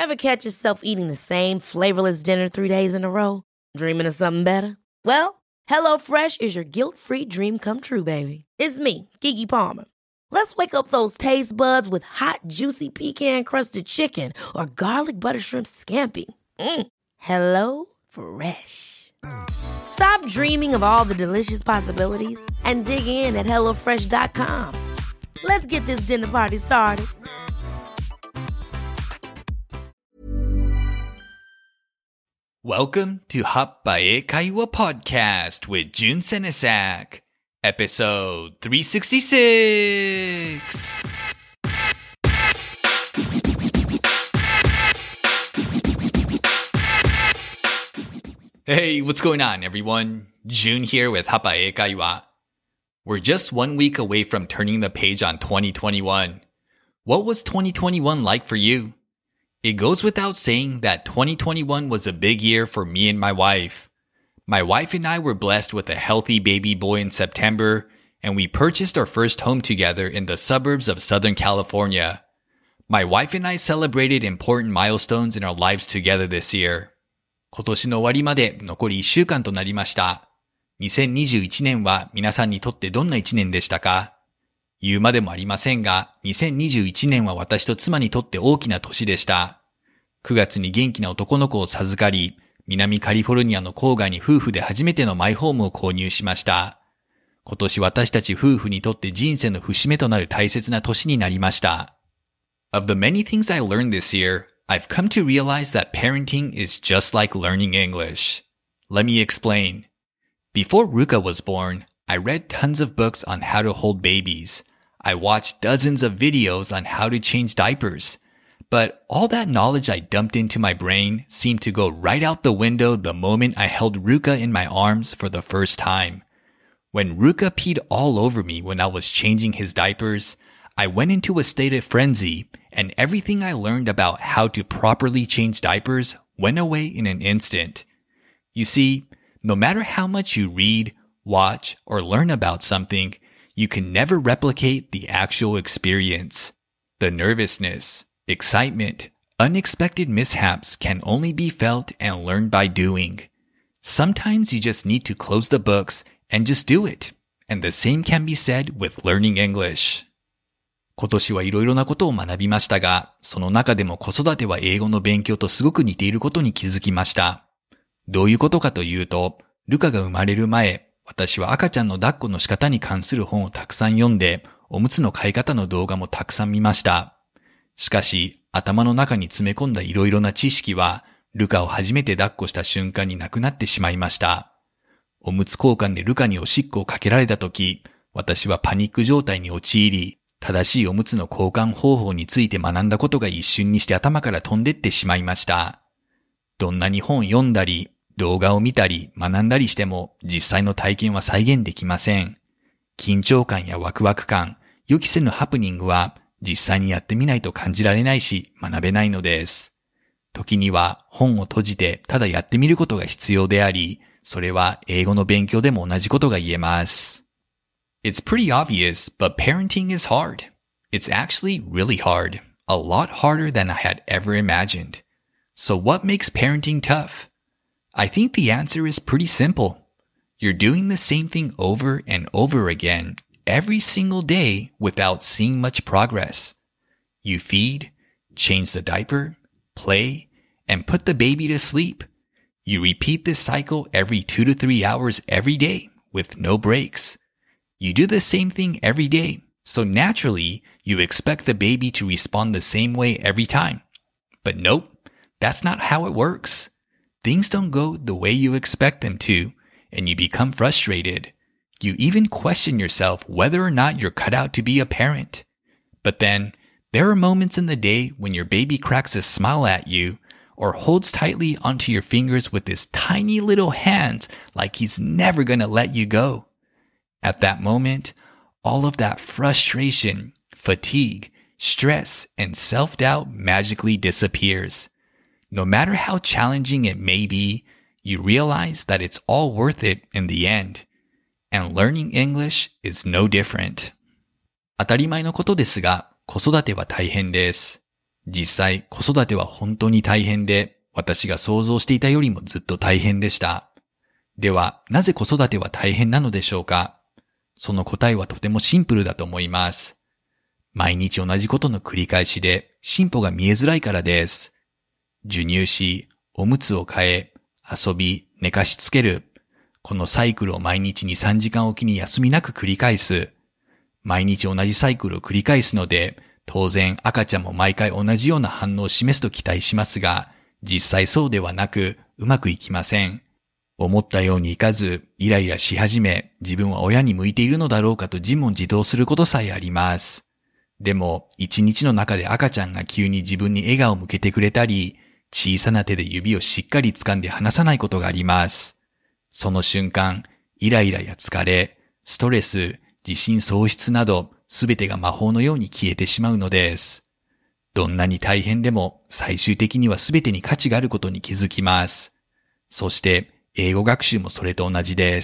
Ever catch yourself eating the same flavorless dinner 3 days in a row? Dreaming of something better? Well, HelloFresh is your guilt-free dream come true, baby. It's me, Keke Palmer. Let's wake up those taste buds with hot, juicy pecan-crusted chicken or garlic butter shrimp scampi. Hello Fresh. Stop dreaming of all the delicious possibilities and dig in at HelloFresh.com. Let's get this dinner party started. Welcome to Happae Kaiwa Podcast with Jun Senesak, episode 366. Hey, what's going on, everyone? Jun here with Happae Kaiwa. We're just 1 week away from turning the page on 2021. What was 2021 like for you? It goes without saying that 2021 was a big year for me and my wife. My wife and I were blessed with a healthy baby boy in September, and we purchased our first home together in the suburbs of Southern California. My wife and I celebrated important milestones in our lives together this year. 今年の終わりまで残り1週間となりました。2021年は皆さんにとってどんな1年でしたか？言うまでもありませんが、2021年は私と妻にとって大きな年でした。9月に元気な男の子を授かり、南カリフォルニアの郊外に夫婦で初めてのマイホームを購入しました。今年私たち夫婦にとって人生の節目となる大切な年になりました。Of the many things I learned this year, I've come to realize that parenting is just like learning English. Let me explain. Before Ruka was born, I read tons of books on how to hold babies. I watched dozens of videos on how to change diapers. But all that knowledge I dumped into my brain seemed to go right out the window the moment I held Ruka in my arms for the first time. When Ruka peed all over me when I was changing his diapers, I went into a state of frenzy, and everything I learned about how to properly change diapers went away in an instant. You see, no matter how much you read, watch, or learn about something, you can never replicate the actual experience. The nervousness, excitement, unexpected mishaps can only be felt and learned by doing. Sometimes you just need to close the books and just do it. And the same can be said with learning English. 今年はいろいろなことを学びましたが、その中でも子育ては英語の勉強とすごく似ていることに気づきました。どういうことかというと、ルカが生まれる前、私は赤ちゃんの抱っこの仕方に関する本をたくさん読んで、おむつの買い方の動画もたくさん見ました。しかし、頭の中に詰め込んだいろいろな知識は、ルカを初めて抱っこした瞬間になくなってしまいました。おむつ交換でルカにおしっこをかけられたとき、私はパニック状態に陥り、正しいおむつの交換方法について学んだことが一瞬にして頭から飛んでってしまいました。どんなに本読んだり、動画を見たり、学んだりしても、実際の体験は再現できません。緊張感やワクワク感、予期せぬハプニングは、実際にやってみないと感じられないし、学べないのです。時には本を閉じてただやってみることが必要であり、それは英語の勉強でも同じことが言えます。It's pretty obvious, but parenting is hard. It's actually really hard. A lot harder than I had ever imagined. So what makes parenting tough? I think the answer is pretty simple. You're doing the same thing over and over again every single day without seeing much progress. You feed, change the diaper, play, and put the baby to sleep. You repeat this cycle every 2 to 3 hours every day with no breaks. You do the same thing every day, so naturally, you expect the baby to respond the same way every time. But nope, that's not how it works. Things don't go the way you expect them to, and you become frustrated. You even question yourself whether or not you're cut out to be a parent. But then, there are moments in the day when your baby cracks a smile at you or holds tightly onto your fingers with his tiny little hands like he's never gonna let you go. At that moment, all of that frustration, fatigue, stress, and self-doubt magically disappears. No matter how challenging it may be, you realize that it's all worth it in the end. And learning English is no different. 当たり前のことですが、子育ては大変です。 実際子育ては本当に大変で、私が想像していたよりもずっと大変でした。では、なぜ子育ては大変なのでしょうか？その答えはとてもシンプルだと思います。毎日同じことの繰り返しで進歩が見えづらいからです。授乳し、おむつを替え、遊び、寝かしつける。このサイクルを毎日2、3時間おきに休みなく繰り返す。毎日同じサイクルを繰り返すので、当然赤ちゃんも毎回同じような反応を示すと期待しますが、実際そうではなく、うまくいきません。思ったようにいかず、イライラし始め、自分は親に向いているのだろうかと自問自答することさえあります。でも、一日の中で赤ちゃんが急に自分に笑顔を向けてくれたり、小さな手で指をしっかり掴んで離さないことがあります。その瞬間、イライラや疲れ、ストレス、自信喪失など、すべてが魔法のように消えてしまうのです。どんなに大変でも、最終的にはすべてに価値があることに気づきます。そして、英語学習もそれと同じです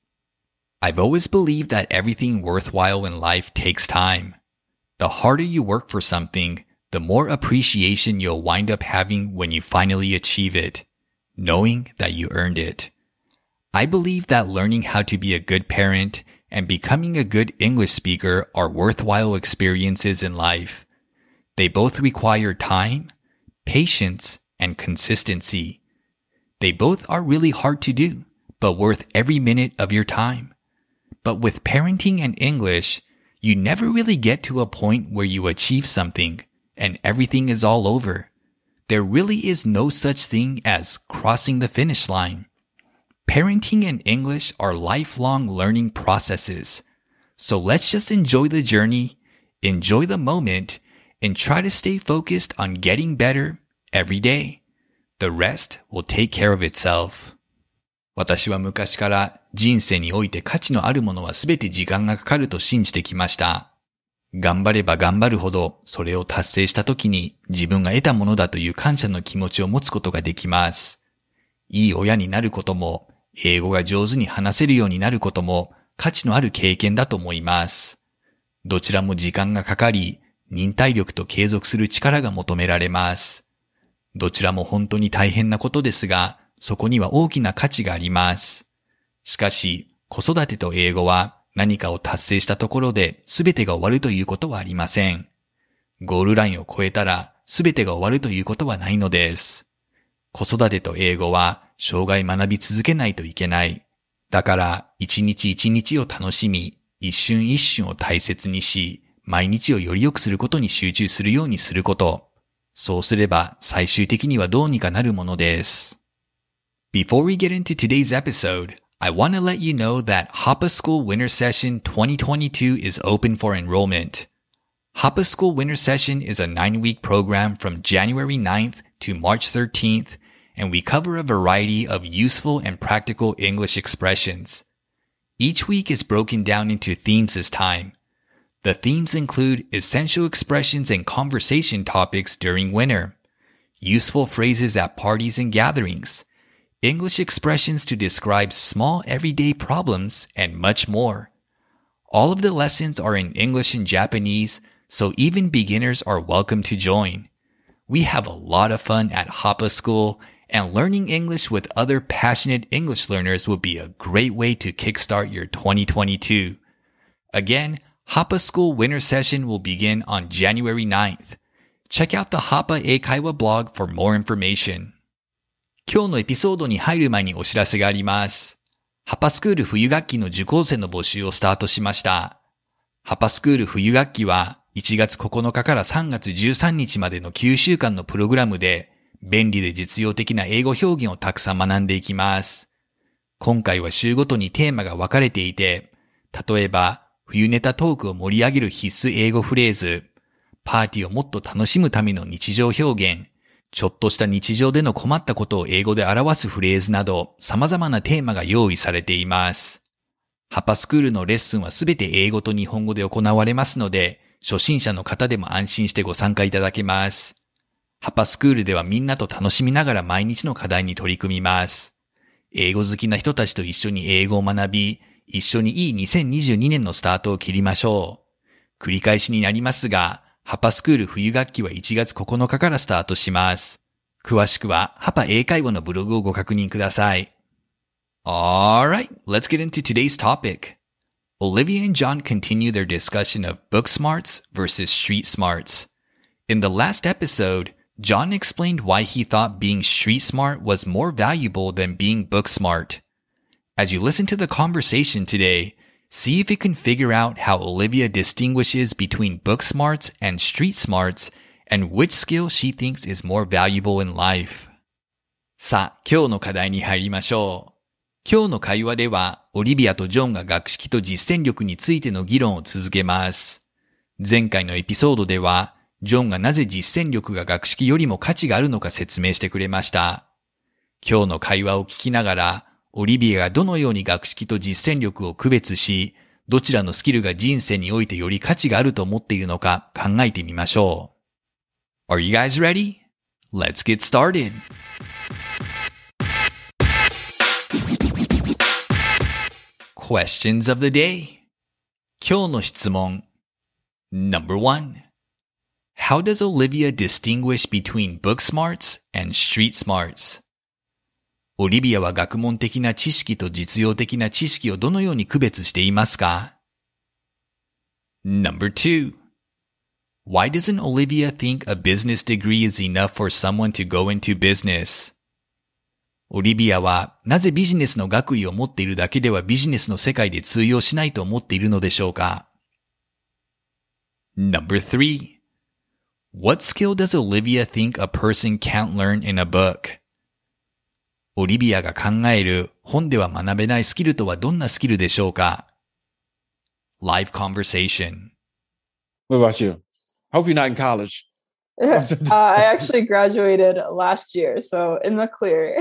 。I've always believed that everything worthwhile in life takes time. The harder you work for something, the more appreciation you'll wind up having when you finally achieve it, knowing that you earned it. I believe that learning how to be a good parent and becoming a good English speaker are worthwhile experiences in life. They both require time, patience, and consistency.They both are really hard to do, but worth every minute of your time. But with parenting and English, you never really get to a point where you achieve something and everything is all over. There really is no such thing as crossing the finish line. Parenting and English are lifelong learning processes. So let's just enjoy the journey, enjoy the moment, and try to stay focused on getting better every day.The rest will take care of itself. 私は昔から人生において価値のあるものはすべて時間がかかると信じてきました。頑張れば頑張るほどそれを達成した時に自分が得たものだという感謝の気持ちを持つことができます。いい親になることも、英語が上手に話せるようになることも価値のある経験だと思います。どちらも時間がかかり、忍耐力と継続する力が求められます。どちらも本当に大変なことですが、そこには大きな価値があります。しかし、子育てと英語は何かを達成したところで全てが終わるということはありません。ゴールラインを越えたら全てが終わるということはないのです。子育てと英語は生涯学び続けないといけない。だから一日一日を楽しみ、一瞬一瞬を大切にし、毎日をより良くすることに集中するようにすること。そうすれば最終的にはどうにかなるものです。Before we get into today's episode, I want to let you know that Hapa School Winter Session 2022 is open for enrollment. Hapa School Winter Session is a 9-week program from January 9th to March 13th, and we cover a variety of useful and practical English expressions. Each week is broken down into themes this time.The themes include essential expressions and conversation topics during winter, useful phrases at parties and gatherings, English expressions to describe small everyday problems, and much more. All of the lessons are in English and Japanese, so even beginners are welcome to join. We have a lot of fun at Hapa School, and learning English with other passionate English learners will be a great way to kickstart your 2022. Again,Hapa School Winter Session will begin on January 9th. Check out the Hapa Eikaiwa blog for more information. 今日のエピソードに入る前にお知らせがあります。Hapa School 冬学期の受講生の募集をスタートしました。Hapa School 冬学期は1月9日から3月13日までの9週間のプログラムで便利で実用的な英語表現をたくさん学んでいきます。今回は週ごとにテーマが分かれていて、例えば冬ネタトークを盛り上げる必須英語フレーズ、パーティーをもっと楽しむための日常表現、ちょっとした日常での困ったことを英語で表すフレーズなど様々なテーマが用意されています。ハパスクールのレッスンはすべて英語と日本語で行われますので、初心者の方でも安心してご参加いただけます。ハパスクールではみんなと楽しみながら毎日の課題に取り組みます。英語好きな人たちと一緒に英語を学び、一緒にいい2022年のスタートを切りましょう。繰り返しになりますが、 ハパスクール冬学期は1月9日からスタートします。詳しくはハパ英会話のブログをご確認ください。Alright, let's get into today's topic. Olivia and John continue their discussion of book smarts versus street smarts. In the last episode, John explained why he thought being street smart was more valuable than being book smart. As you listen to the conversation today, see if you can figure out how Olivia distinguishes between book smarts and street smarts and which skill she thinks is more valuable in life. さあ、今日の課題に入りましょう。今日の会話では、オリビアとジョンが学識と実践力についての議論を続けます。前回のエピソードでは、ジョンがなぜ実践力が学識よりも価値があるのか説明してくれました。今日の会話を聞きながら、オリビアがどのように学識と実践力を区別し、どちらのスキルが人生においてより価値があると思っているのか考えてみましょう。Are you guys ready? Let's get started! Questions of the day. 今日の質問。Number 1. How does Olivia distinguish between book smarts and street smarts? オリビアは学問的な知識と実用的な知識をどのように区別していますか？ Number 2. Why doesn't Olivia think a business degree is enough for someone to go into business? オリビアはなぜビジネスの学位を持っているだけではビジネスの世界で通用しないと思っているのでしょうか？ Number 3. What skill does Olivia think a person can't learn in a book? オリビアが考える本では学べないスキルとはどんなスキルでしょうか？ Live conversation. What about you? Hope you're not in college. I actually graduated last year, so in the clear.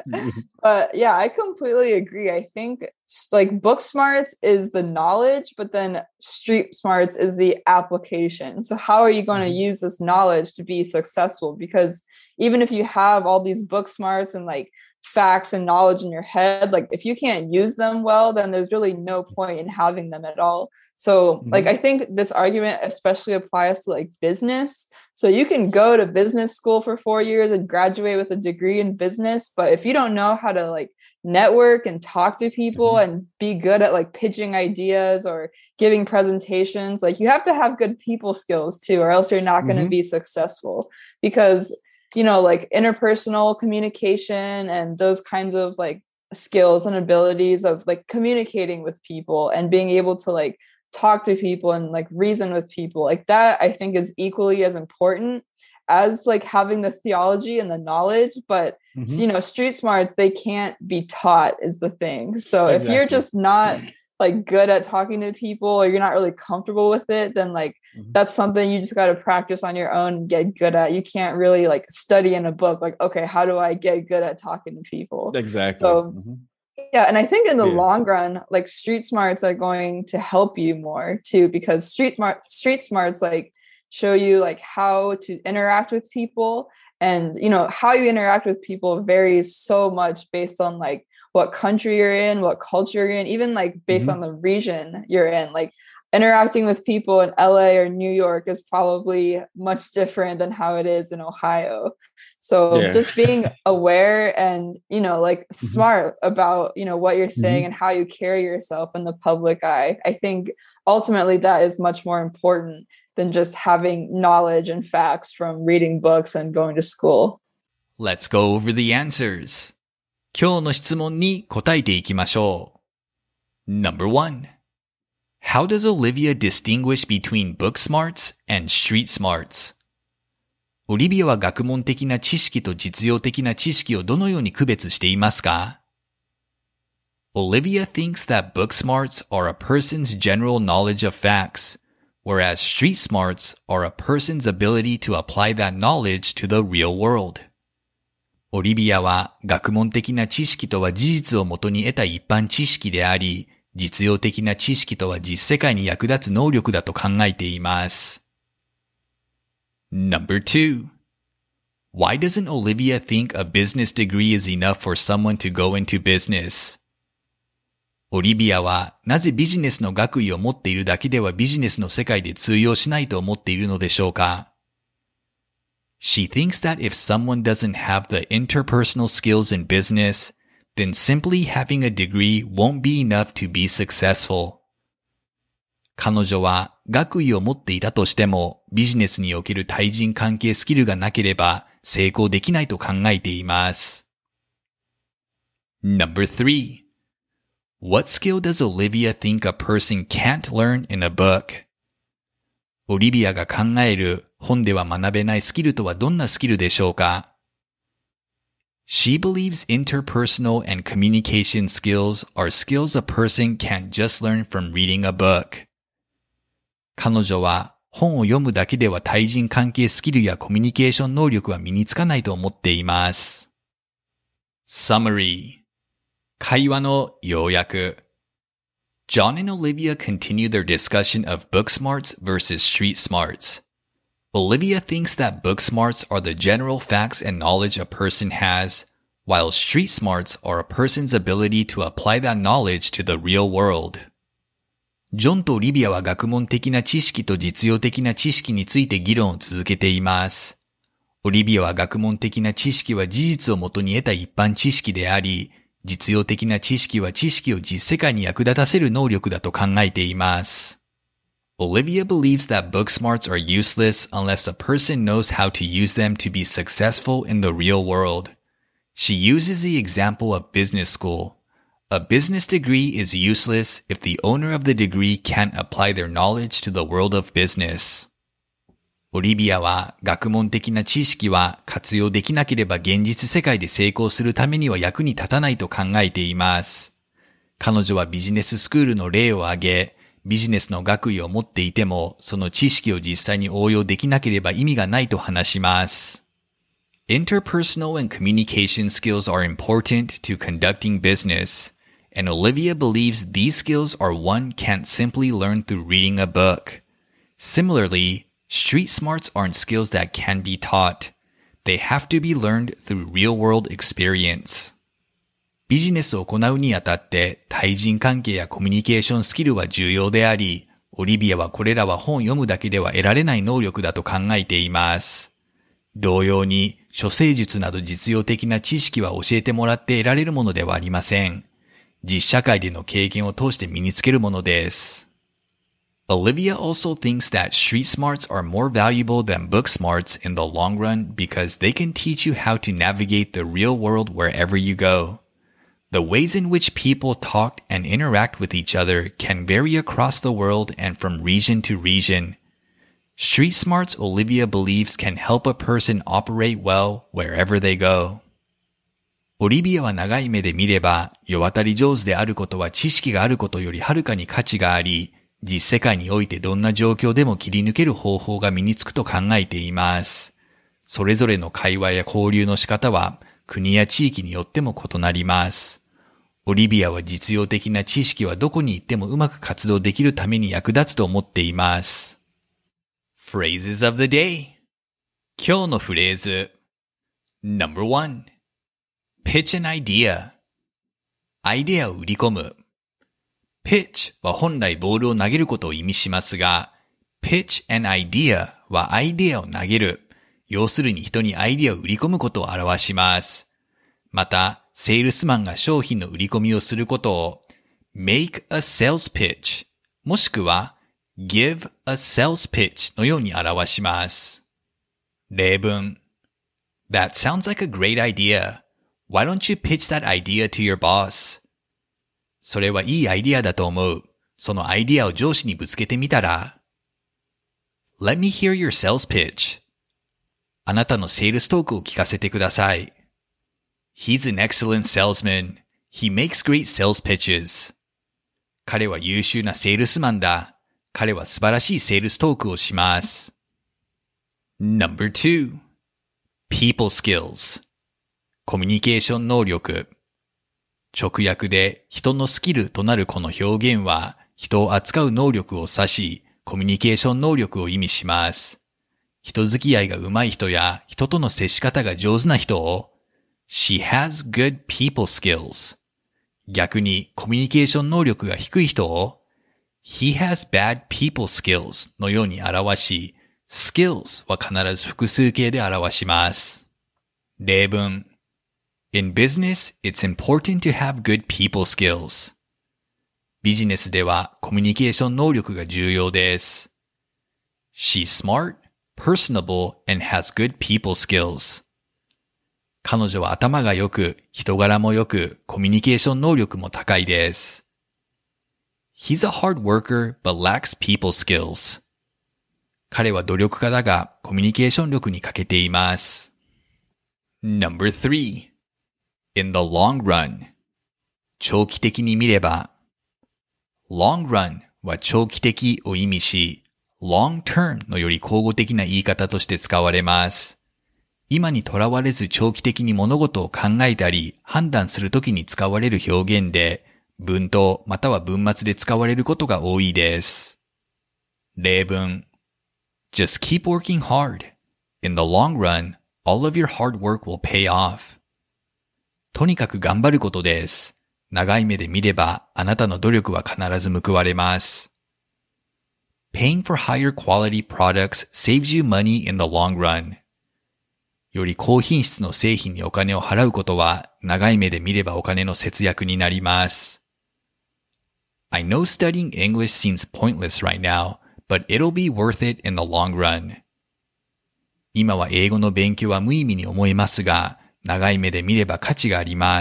But yeah, I completely agree. I think like book smarts is the knowledge, but then street smarts is the application. So how are you going to use this knowledge to be successful? Because even if you have all these book smarts and like facts and knowledge in your head, like if you can't use them well, then there's really no point in having them at all. So like I think this argument especially applies to like business. So you can go to business school for 4 years and graduate with a degree in business, but if you don't know how to like network and talk to people and be good at like pitching ideas or giving presentations, like you have to have good people skills too, or else you're not going to be successful. Because you know, like interpersonal communication and those kinds of like skills and abilities of like communicating with people and being able to like talk to people and like reason with people, like that I think is equally as important as like having the theology and the knowledge. But you know, street smarts, they can't be taught is the thing. So if you're just not like good at talking to people or you're not really comfortable with it, then like that's something you just got to practice on your own and get good at. You can't really like study in a book like, okay, how do I get good at talking to people? Exactly. So yeah, and I think in the long run, like street smarts are going to help you more too, because street smarts like show you like how to interact with people. And, you know, how you interact with people varies so much based on like what country you're in, what culture you're in, even like based on the region you're in. Like interacting with people in LA or New York is probably much different than how it is in Ohio. So just being aware and, you know, like smart about, you know, what you're saying and how you carry yourself in the public eye. I think ultimately that is much more important than just having knowledge and facts from reading books and going to school. Let's go over the answers. 今日の質問に答えていきましょう。Number 1. How does Olivia distinguish between book smarts and street smarts? オリビアは学問的な知識と実用的な知識をどのように区別していますか？ Olivia thinks that book smarts are a person's general knowledge of facts, whereas street smarts are a person's ability to apply that knowledge to the real world. オリビアは学問的な知識とは事実をもとに得た一般知識であり、実用的な知識とは実世界に役立つ能力だと考えています。Number 2. Why doesn't Olivia think a business degree is enough for someone to go into business? オリビアはなぜビジネスの学位を持っているだけではビジネスの世界で通用しないと思っているのでしょうか？ She thinks that if someone doesn't have the interpersonal skills in business, then simply having a degree won't be enough to be successful. 彼女は学位を持っていたとしてもビジネスにおける対人関係スキルがなければ成功できないと考えています。Number 3. What skill does Olivia think a person can't learn in a book? オリビアが考える本では学べないスキルとはどんなスキルでしょうか？ She believes interpersonal and communication skills are skills a person can't just learn from reading a book. 彼女は本を読むだけでは対人関係スキルやコミュニケーション能力は身につかないと思っています。Summary 会話の要約 John and Olivia continue their discussion of book smarts versus street smarts. Olivia thinks that book smarts are the general facts and knowledge a person has, while street smarts are a person's ability to apply that knowledge to the real world. ジョンとオリビアは学問的な知識と実用的な知識について議論を続けています。オリビアは学問的な知識は事実をもとに得た一般知識であり、実用的な知識は知識を実世界に役立たせる能力だと考えています。Olivia believes that book smarts are useless unless a person knows how to use them to be successful in the real world. She uses the example of business school. A business degree is useless if the owner of the degree can't apply their knowledge to the world of business. オリビアは学問的な知識は活用できなければ現実世界で成功するためには役に立たないと考えています。彼女はビジネススクールの例を挙げ、ビジネスの学位を持っていても、その知識を実際に応用できなければ意味がないと話します。Interpersonal and communication skills are important to conducting business, and Olivia believes these skills are one can't simply learn through reading a book. Similarly, street smarts aren't skills that can be taught. They have to be learned through real-world experience. ビジネスを行うにあたって対人関係やコミュニケーションスキルは重要であり、オリビアはこれらは本を読むだけでは得られない能力だと考えています。同様に、処世術など実用的な知識は教えてもらって得られるものではありません。実社会での経験を通して身につけるものです。Olivia also thinks that street smarts are more valuable than book smarts in the long run because they can teach you how to navigate the real world wherever you go. The ways in which people talk and interact with each other can vary across the world and from region to region. Street smarts, Olivia believes, can help a person operate well wherever they go. オリビアは長い目で見れば、世渡り上手であることは知識があることよりはるかに価値があり、実世界においてどんな状況でも切り抜ける方法が身につくと考えています。それぞれの会話や交流の仕方は国や地域によっても異なります。オリビアは実用的な知識はどこに行ってもうまく活動できるために役立つと思っています。Phrases of the day 今日のフレーズ No.1 Pitch an idea アイデアを売り込むpitch は本来ボールを投げることを意味しますが、pitch an idea はアイデアを投げる。要するに人にアイデアを売り込むことを表します。また、セールスマンが商品の売り込みをすることを make a sales pitch もしくは give a sales pitch のように表します。例文 That sounds like a great idea. Why don't you pitch that idea to your boss?それはいいアイディアだと思う。そのアイディアを上司にぶつけてみたら。Let me hear your sales pitch. あなたのセールストークを聞かせてください。He's an excellent salesman. He makes great sales pitches. 彼は優秀なセールスマンだ。彼は素晴らしいセールストークをします。No.2 People skills コミュニケーション能力直訳で人のスキルとなるこの表現は人を扱う能力を指し、コミュニケーション能力を意味します。人付き合いが上手い人や人との接し方が上手な人を She has good people skills. 逆にコミュニケーション能力が低い人を He has bad people skills のように表し、skills は必ず複数形で表します。例文 In business, it's important to have good people skills. ビジネスではコミュニケーション能力が重要です。She's smart, personable, and has good people skills. 彼女は頭が良く、人柄も良く、コミュニケーション能力も高いです。He's a hard worker but lacks people skills. 彼は努力家だがコミュニケーション力に欠けています。Number 3. In the long run. 長期的に見れば。long run は長期的を意味し、long term のより口語的な言い方として使われます。今にとらわれず長期的に物事を考えたり判断するときに使われる表現で、文頭または文末で使われることが多いです。例文 Just keep working hard. In the long run, all of your hard work will pay off. とにかく頑張ることです。長い目で見ればあなたの努力は必ず報われます。Paying for higher quality products saves you money in the long run. より高品質の製品にお金を払うことは長い目で見ればお金の節約になります。I know studying English seems pointless right now, but it'll be worth it in the long run. 今は英語の勉強は無意味に思えますが、長い目で見れば価値があります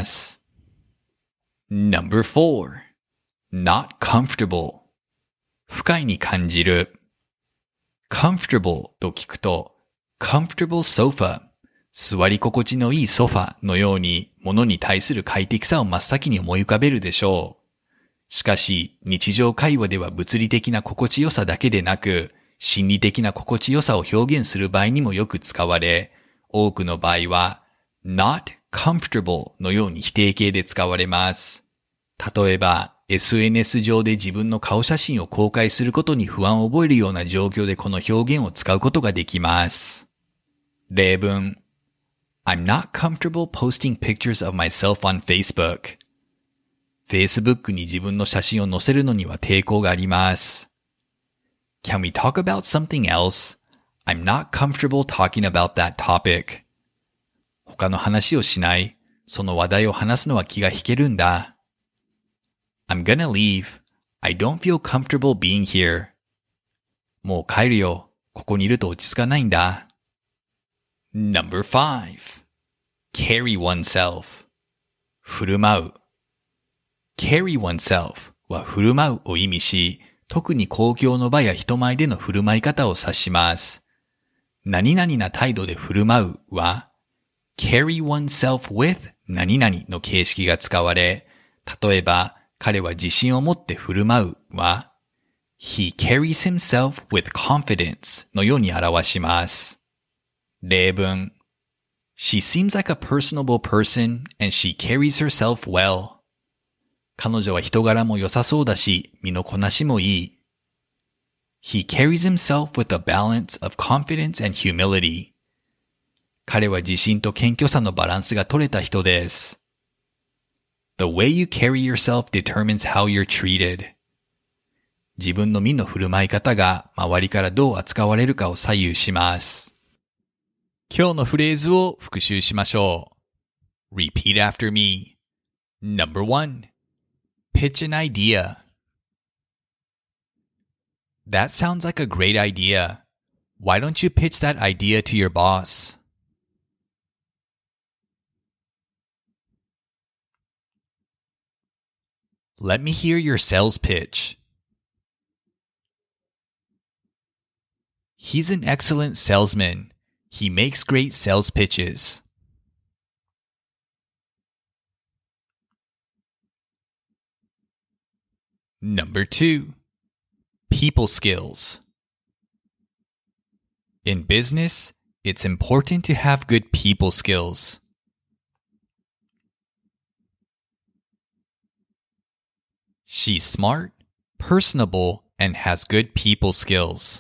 。Number 4. Not comfortable. 不快に感じる。comfortable と聞くと、comfortable sofa、座り心地のいいソファのように物に対する快適さを真っ先に思い浮かべるでしょう。しかし、日常会話では物理的な心地よさだけでなく、心理的な心地よさを表現する場合にもよく使われ、多くの場合は、not comfortable のように否定形で使われます。例えば、SNS 上で自分の顔写真を公開することに不安を覚えるような状況でこの表現を使うことができます。例文 I'm not comfortable posting pictures of myself on Facebook. Facebook に自分の写真を載せるのには抵抗があります。Can we talk about something else? I'm not comfortable talking about that topic. 他の話をしない。その話題を話すのは気が引けるんだ。I'm gonna leave. I don't feel comfortable being here. もう帰るよ。ここにいると落ち着かないんだ。Number 5. Carry oneself. 振る舞う。carry oneself は振る舞うを意味し、特に公共の場や人前での振る舞い方を指します。何々な態度で振る舞うは、carry oneself with 何々の形式が使われ、例えば、彼は自信を持って振る舞うは、he carries himself with confidence のように表します。例文 She seems like a personable person and she carries herself well. 彼女は人柄も良さそうだし、身のこなしもいい。He carries himself with a balance of confidence and humility. 彼は自信と謙虚さのバランスが取れた人です。The way you carry yourself determines how you're treated. 自分の身の振る舞い方が周りからどう扱われるかを左右します。今日のフレーズを復習しましょう。Repeat after me. Number 1. Pitch an idea. That sounds like a great idea. Why don't you pitch that idea to your boss? Let me hear your sales pitch. He's an excellent salesman. He makes great sales pitches. Number 2. People skills. In business, it's important to have good people skills. She's smart, personable, and has good people skills.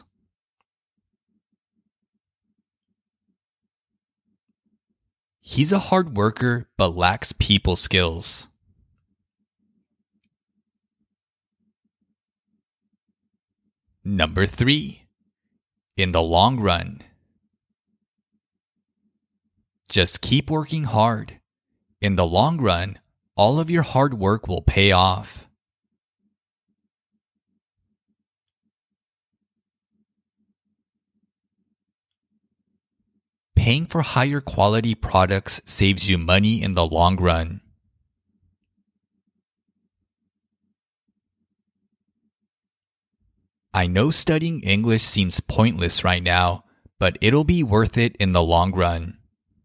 He's a hard worker but lacks people skills. Number 3. In the long run. Just keep working hard. In the long run, all of your hard work will pay off. Paying for higher quality products saves you money in the long run. I know studying English seems pointless right now, but it'll be worth it in the long run.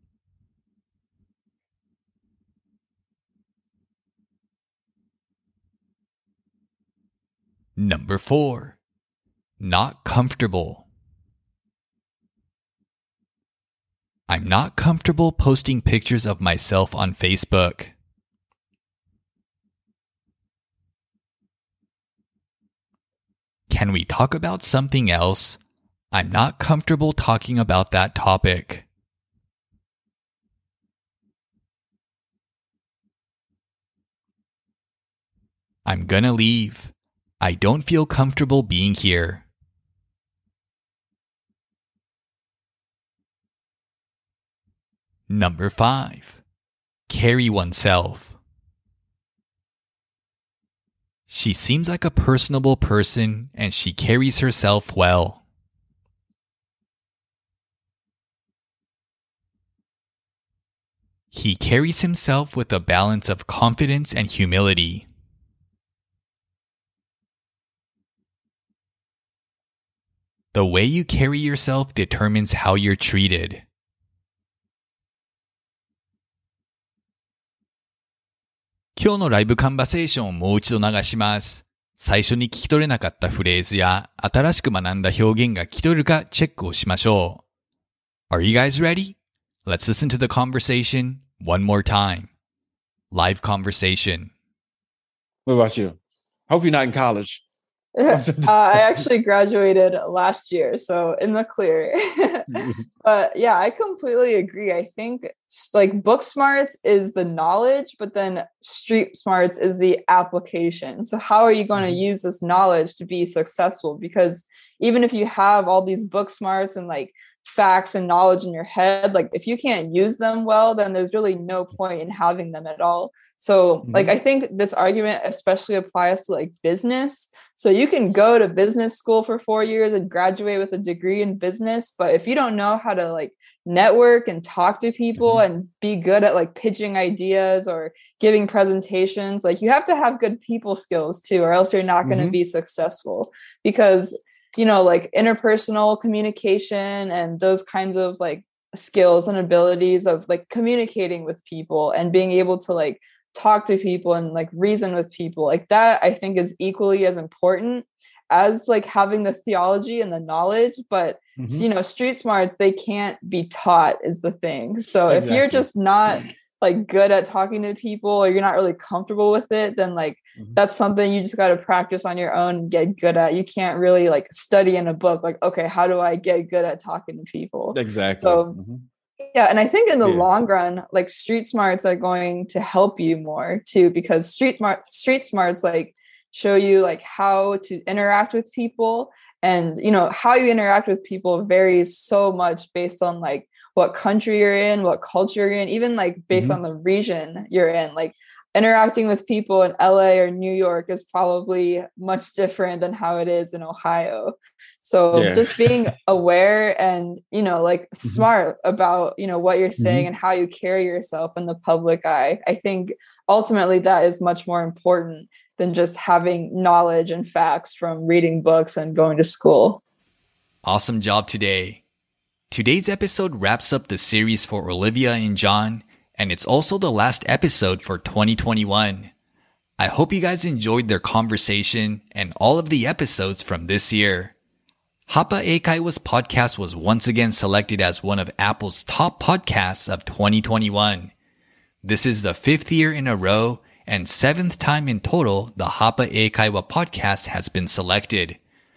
Number 4. Not comfortable. I'm not comfortable posting pictures of myself on Facebook. Can we talk about something else? I'm not comfortable talking about that topic. I'm gonna leave. I don't feel comfortable being here. Number 5. Carry oneself. She seems like a personable person and she carries herself well. He carries himself with a balance of confidence and humility. The way you carry yourself determines how you're treated. 今日のライブカンバセーションをもう一度流します。最初に聞き取れなかったフレーズや新しく学んだ表現が聞き取れるかチェックをしましょう。Are you guys ready? Let's listen to the conversation one more time. Live conversation. What about you? I hope you're not in college. I actually graduated last year, so in the clear. But yeah, I completely agree. I think like book smarts is the knowledge, but then street smarts is the application. So how are you going to use this knowledge to be successful? Because even if you have all these book smarts and like facts and knowledge in your head, like if you can't use them well, then there's really no point in having them at all. So like I think this argument especially applies to like business. So you can go to business school for 4 years and graduate with a degree in business, but if you don't know how to like network and talk to people and be good at like pitching ideas or giving presentations, like you have to have good people skills too, or else you're not going to be successful. Because you know, like interpersonal communication and those kinds of like skills and abilities of like communicating with people and being able to like talk to people and like reason with people, like that I think is equally as important as like having the theology and the knowledge. But you know, street smarts, they can't be taught is the thing. So if you're just not like good at talking to people or you're not really comfortable with it, then like that's something you just got to practice on your own and get good at. You can't really like study in a book like, okay, how do I get good at talking to people? Exactly. So yeah, and I think in the long run, like street smarts are going to help you more too, because street smarts like show you like how to interact with people. And, you know, how you interact with people varies so much based on like what country you're in, what culture you're in, even like based on the region you're in. Like interacting with people in LA or New York is probably much different than how it is in Ohio. So just being aware and, you know, like smart about, you know, what you're saying and how you carry yourself in the public eye. I think ultimately that is much more important than just having knowledge and facts from reading books and going to school. Awesome job today. Today's episode wraps up the series for Olivia and John, and it's also the last episode for 2021. I hope you guys enjoyed their conversation and all of the episodes from this year. Hapa Eikaiwa's podcast was once again selected as one of Apple's top podcasts of 2021. This is the 5th year in a row and 7th time in total the Hapa Eikaiwa podcast has been selected.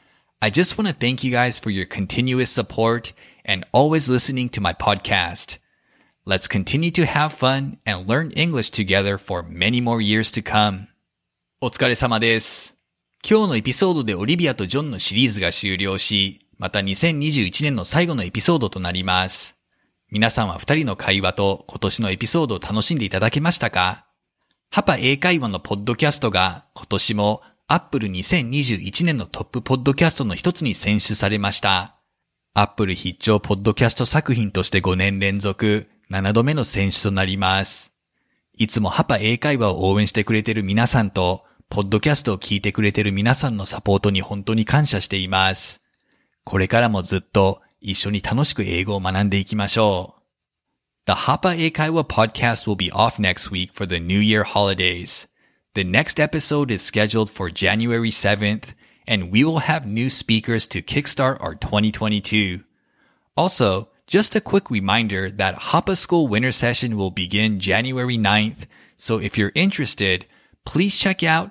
I just want to thank you guys for your continuous support and always listening to my podcast. Let's continue to have fun and learn English together for many more years to come. お疲れ様です。 今日のエピソードでオリビアとジョンのシリーズが終了し、また2021年の最後のエピソードとなります。皆さんは2人の会話と今年のエピソードを楽しんでいただけましたか？ハパ英会話のポッドキャストが今年もApple 2021年のトップポッドキャストの一つに選出されました。Apple 必聴ポッドキャスト作品として5年連続7度目の選出となります。いつもハパ英会話を応援してくれている皆さんと、ポッドキャストを聞いてくれている皆さんのサポートに本当に感謝しています。これからもずっと一緒に楽しく英語を学んでいきましょう。The Hapa Eikaiwa podcast will be off next week for the New Year holidays. The next episode is scheduled for January 7th, and we will have new speakers to kickstart our 2022. Also, just a quick reminder that Hapa School Winter Session will begin January 9th, so if you're interested, please check out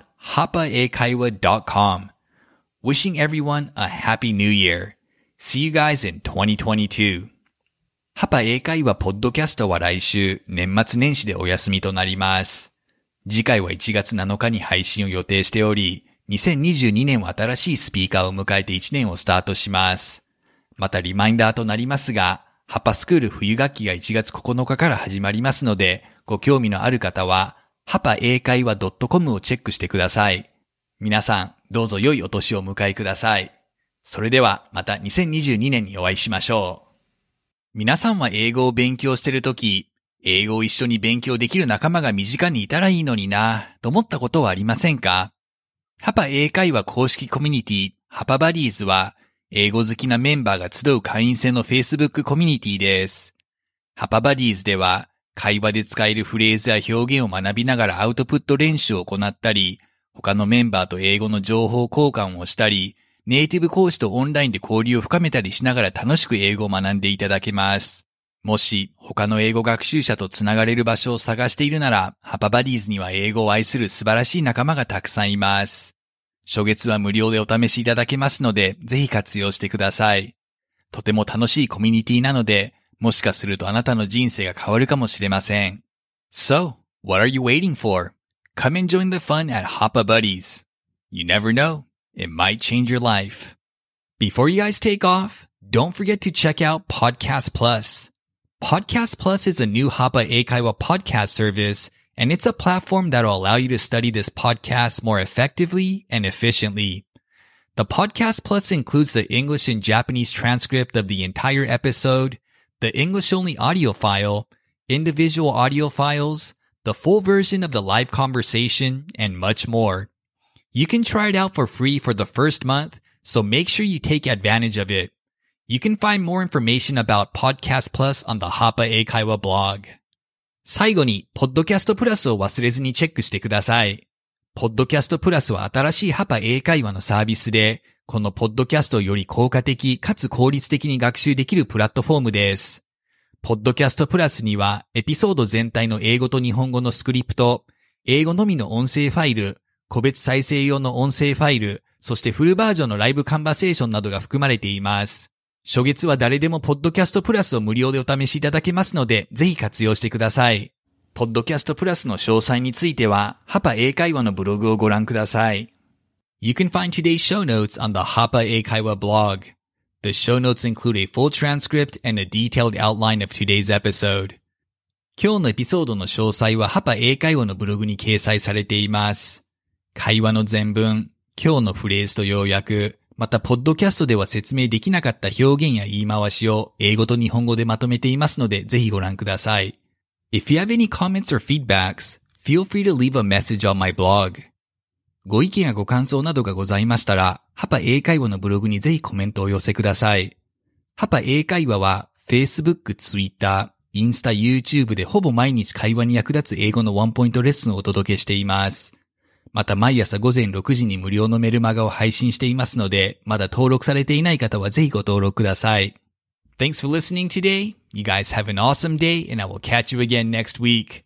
hapaeikaiwa.com. Wishing everyone a happy new year. See you guys in 2022. ハパ英会話ポッドキャストは来週年末年始でお休みとなります。次回は1月7日に配信を予定しており、2022年は新しいスピーカーを迎えて1年をスタートします。またリマインダーとなりますが、ハパスクール冬学期が1月9日から始まりますので、ご興味のある方は、ハパ英会話 .com をチェックしてください。皆さん、どうぞ良いお年をお迎えください。それでは、また2022年にお会いしましょう。皆さんは英語を勉強しているとき、英語を一緒に勉強できる仲間が身近にいたらいいのになぁ、と思ったことはありませんか？ハパ英会話公式コミュニティ、ハパバディーズは、英語好きなメンバーが集う会員制の Facebook コミュニティです。ハパバディーズでは、会話で使えるフレーズや表現を学びながらアウトプット練習を行ったり、他のメンバーと英語の情報交換をしたり、ネイティブ講師とオンラインで交流を深めたりしながら楽しく英語を学んでいただけます。もし他の英語学習者とつながれる場所を探しているなら、ハパバディーズには英語を愛する素晴らしい仲間がたくさんいます。初月は無料でお試しいただけますので、ぜひ活用してください。とても楽しいコミュニティなので、もしかするとあなたの人生が変わるかもしれません。So, what are you waiting for? Come and join the fun at Hapa Buddies. You never know. It might change your life. Before you guys take off, don't forget to check out Podcast Plus. Podcast Plus is a new Hapa Eikaiwa podcast service, and it's a platform that will allow you to study this podcast more effectively and efficiently. The Podcast Plus includes the English and Japanese transcript of the entire episode, the English-only audio file, individual audio files, the full version of the live conversation, and much more. You can try it out for free for the first month, so make sure you take advantage of it. You can find more information about Podcast Plus on the Hapa Eikaiwa blog. 最後に、ポッドキャストプラスを忘れずにチェックしてください。ポッドキャストプラスは新しいハパ英会話のサービスで、このポッドキャストをより効果的かつ効率的に学習できるプラットフォームです。ポッドキャストプラスにはエピソード全体の英語と日本語のスクリプト、英語のみの音声ファイル、個別再生用の音声ファイル、そしてフルバージョンのライブカンバセーションなどが含まれています。初月は誰でもポッドキャストプラスを無料でお試しいただけますので、ぜひ活用してください。ポッドキャストプラスの詳細については、ハパ英会話のブログをご覧ください。You can find today's show notes on the Hapa Eikaiwa blog. The show notes include a full transcript and a detailed outline of today's episode. 今日のエピソードの詳細はハパ英会話のブログに掲載されています。会話の全文、今日のフレーズと要約、またポッドキャストでは説明できなかった表現や言い回しを英語と日本語でまとめていますので、ぜひご覧ください。If you have any comments or feedbacks, feel free to leave a message on my blog. ご意見やご感想などがございましたら、ハパ英会話のブログにぜひコメントをお寄せください。ハパ英会話は Facebook、Twitter、インスタ、YouTube でほぼ毎日会話に役立つ英語のワンポイントレッスンをお届けしています。また毎朝午前6時に無料のメルマガを配信していますので、まだ登録されていない方はぜひご登録ください。Thanks for listening today. You guys have an awesome day and I will catch you again next week.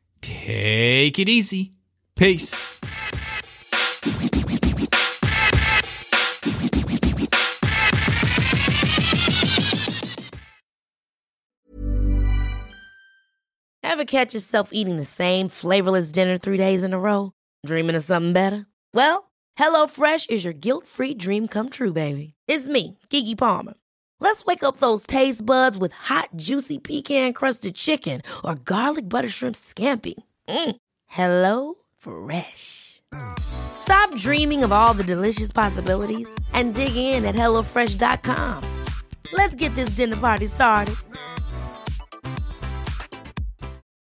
Take it easy. Peace. Ever catch yourself eating the same flavorless dinner 3 days in a row? Dreaming of something better? Well, HelloFresh is your guilt-free dream come true, baby. It's me, Keke Palmer. Let's wake up those taste buds with hot, juicy pecan-crusted chicken or garlic butter shrimp scampi. Hello Fresh. Stop dreaming of all the delicious possibilities and dig in at HelloFresh.com. Let's get this dinner party started.